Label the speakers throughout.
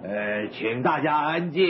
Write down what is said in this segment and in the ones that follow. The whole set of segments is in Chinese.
Speaker 1: 请大家安静。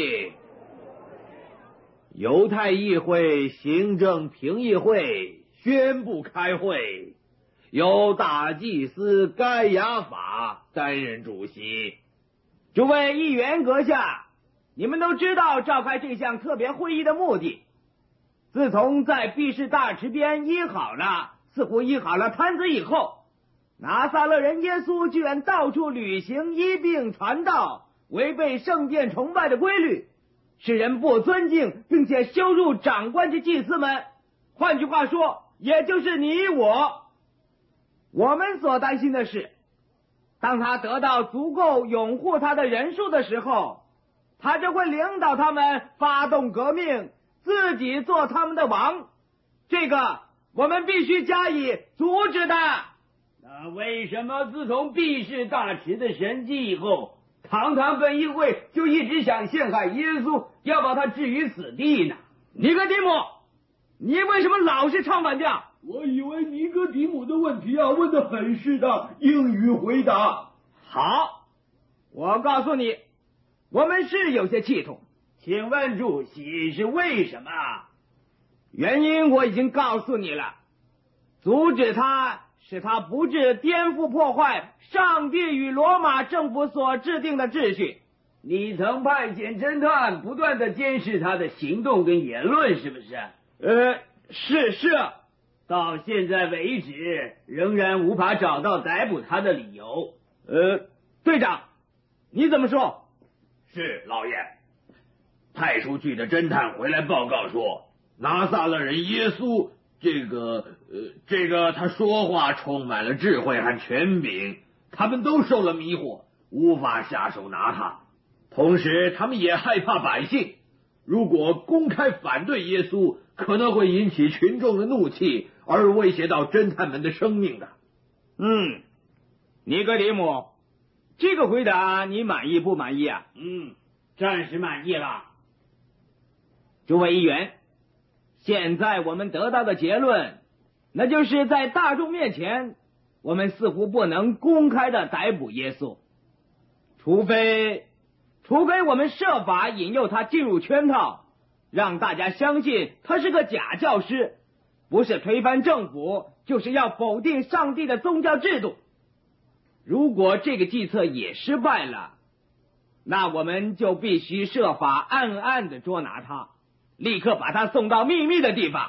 Speaker 1: 犹太议会行政评议会宣布开会，由大祭司该亚法担任主席。
Speaker 2: 诸位议员阁下，你们都知道召开这项特别会议的目的。自从在毕士大池边似乎医好了瘫子以后，拿撒勒人耶稣居然到处旅行医病传道，违背圣殿崇拜的规律，使人不尊敬并且羞辱长官及祭司们。换句话说，也就是你我们所担心的是，当他得到足够拥护他的人数的时候，他就会领导他们发动革命，自己做他们的王。这个我们必须加以阻止的。
Speaker 3: 那为什么自从毕士大池的神迹以后，堂堂本议会就一直想陷害耶稣，要把他置于死地呢？
Speaker 2: 尼哥底母，你为什么老是唱反调？
Speaker 4: 我以为尼哥底母的问题问得很适当，应予回答。
Speaker 2: 好，我告诉你，我们是有些企图。
Speaker 3: 请问主席是为什么？
Speaker 2: 原因我已经告诉你了，阻止他，使他不致颠覆破坏上帝与罗马政府所制定的秩序。
Speaker 3: 你曾派遣侦探不断的监视他的行动跟言论，是不是？
Speaker 2: 是。
Speaker 3: 到现在为止，仍然无法找到逮捕他的理由。
Speaker 2: 队长，你怎么说？
Speaker 1: 是老爷。派出去的侦探回来报告说，拿撒勒人耶稣这个他说话充满了智慧和权柄，他们都受了迷惑，无法下手拿他。同时他们也害怕百姓，如果公开反对耶稣，可能会引起群众的怒气，而威胁到侦探们的生命的。
Speaker 2: 尼哥底母，这个回答你满意不满意啊？
Speaker 3: 暂时满意了。
Speaker 2: 诸位议员，现在我们得到的结论，那就是在大众面前，我们似乎不能公开的逮捕耶稣，除非我们设法引诱他进入圈套，让大家相信他是个假教师，不是推翻政府，就是要否定上帝的宗教制度。如果这个计策也失败了，那我们就必须设法暗暗的捉拿他，立刻把他送到秘密的地方，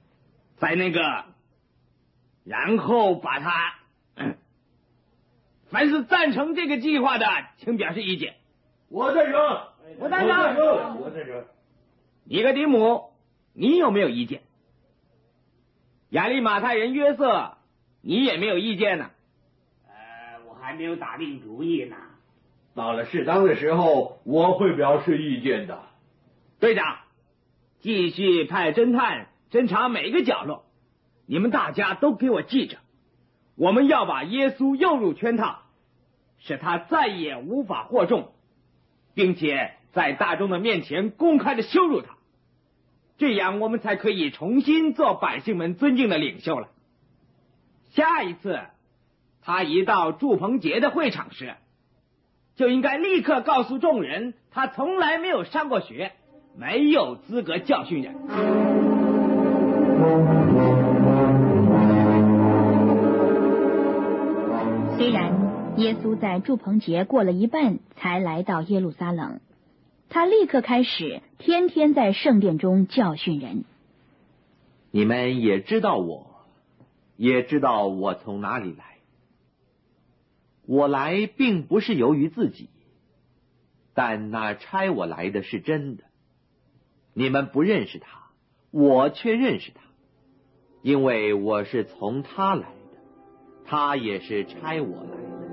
Speaker 2: 然后把他凡是赞成这个计划的，请表示意见。
Speaker 4: 我赞成。
Speaker 2: 我赞成。尼哥底母，你有没有意见？亚利马太人约瑟，你也没有意见呢？
Speaker 3: 我还没有打定主意呢。
Speaker 4: 到了适当的时候，我会表示意见的。
Speaker 2: 队长，继续派侦探侦查每个角落，你们大家都给我记着，我们要把耶稣诱入圈套，使他再也无法获众，并且在大众的面前公开的羞辱他，这样我们才可以重新做百姓们尊敬的领袖了。下一次他一到祝棚节的会场时，就应该立刻告诉众人，他从来没有上过学，没有资格教训人。
Speaker 5: 虽然耶稣在祝棚节过了一半才来到耶路撒冷，他立刻开始天天在圣殿中教训人。
Speaker 6: 你们也知道我，也知道我从哪里来。我来并不是由于自己，但那差我来的是真的。你们不认识他，我却认识他，因为我是从他来的，他也是差我来的。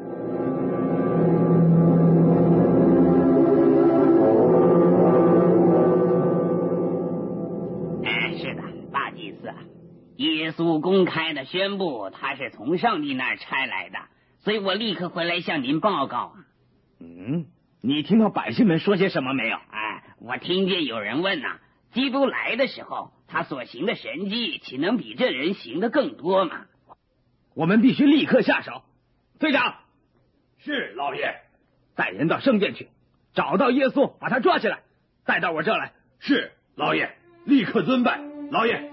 Speaker 3: 是的，大祭司，耶稣公开的宣布他是从上帝那儿差来的，所以我立刻回来向您报告啊。
Speaker 2: 你听到百姓们说些什么没有？
Speaker 3: 我听见有人问基督来的时候，他所行的神迹岂能比这人行的更多吗？
Speaker 2: 我们必须立刻下手。队长。
Speaker 1: 是老爷。
Speaker 2: 带人到圣殿去， 找到耶稣，把他抓起来，带到我这儿来。
Speaker 1: 是，老爷，立刻遵办，老爷。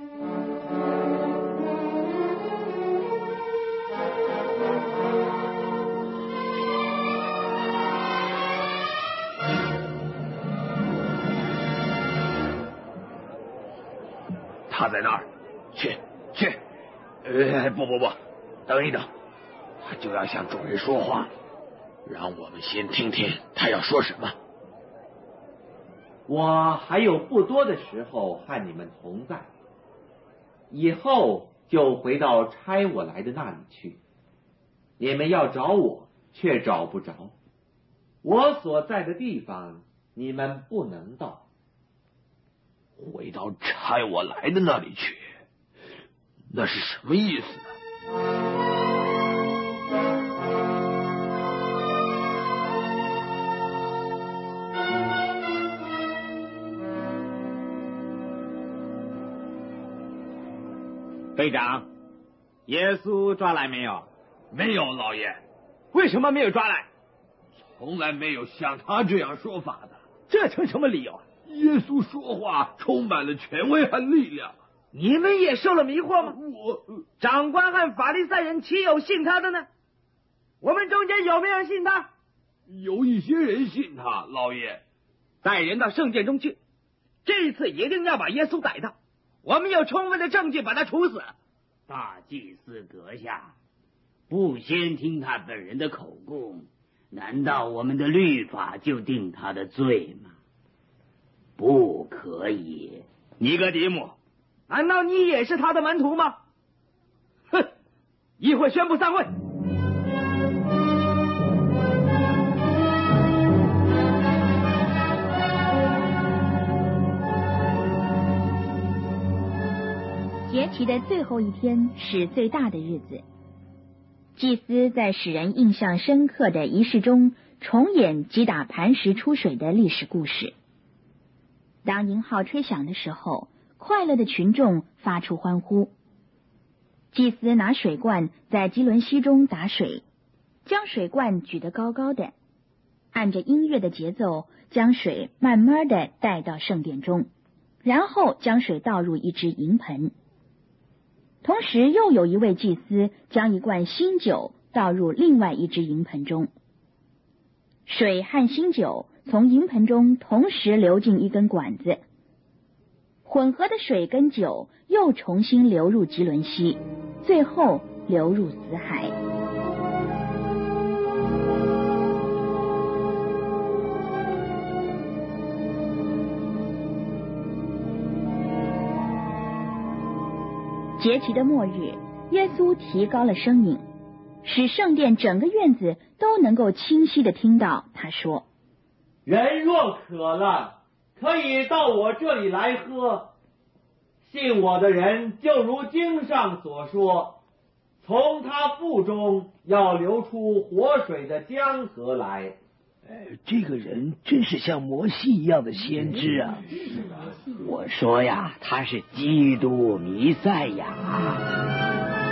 Speaker 1: 他在那儿，去。不，等一等，他就要向众人说话，让我们先听听他要说什么。
Speaker 6: 我还有不多的时候和你们同在，以后就回到差我来的那里去。你们要找我，却找不着，我所在的地方，你们不能到。
Speaker 1: 回到差我来的那里去，那是什么意思呢？
Speaker 2: 队长，耶稣抓来没有？
Speaker 1: 没有，老爷。
Speaker 2: 为什么没有抓来？
Speaker 1: 从来没有像他这样说法的。
Speaker 2: 这成什么理由啊？
Speaker 1: 耶稣说话充满了权威和力量。
Speaker 2: 你们也受了迷惑吗？
Speaker 3: 长官和法利赛人岂有信他的呢？我们中间有没有人信他？
Speaker 1: 有一些人信他，老爷。
Speaker 3: 带人到圣殿中去，这一次一定要把耶稣逮到。我们有充分的证据把他处死。
Speaker 2: 大祭司阁下，不先听他本人的口供，难道我们的律法就定他的罪吗？不可以。
Speaker 3: 尼哥底母，难道你也是他的门徒吗？哼！议会宣布散会。
Speaker 5: 节期的最后一天是最大的日子，祭司在使人印象深刻的仪式中重演击打磐石出水的历史故事。当银号吹响的时候，快乐的群众发出欢呼。祭司拿水罐在基伦溪中打水，将水罐举得高高的，按着音乐的节奏将水慢慢的带到圣殿中，然后将水倒入一只银盆。同时又有一位祭司将一罐新酒倒入另外一只银盆中，水和新酒从银盆中同时流进一根管子，混合的水跟酒又重新流入基伦溪，最后流入死海。节期的末日，耶稣提高了声音，使圣殿整个院子都能够清晰地听到他说：
Speaker 6: 人若渴了，可以到我这里来喝。信我的人，就如经上所说，从他腹中要流出活水的江河来。
Speaker 4: 这个人真是像摩西一样的先知啊！
Speaker 2: 我说呀，他是基督弥赛亚。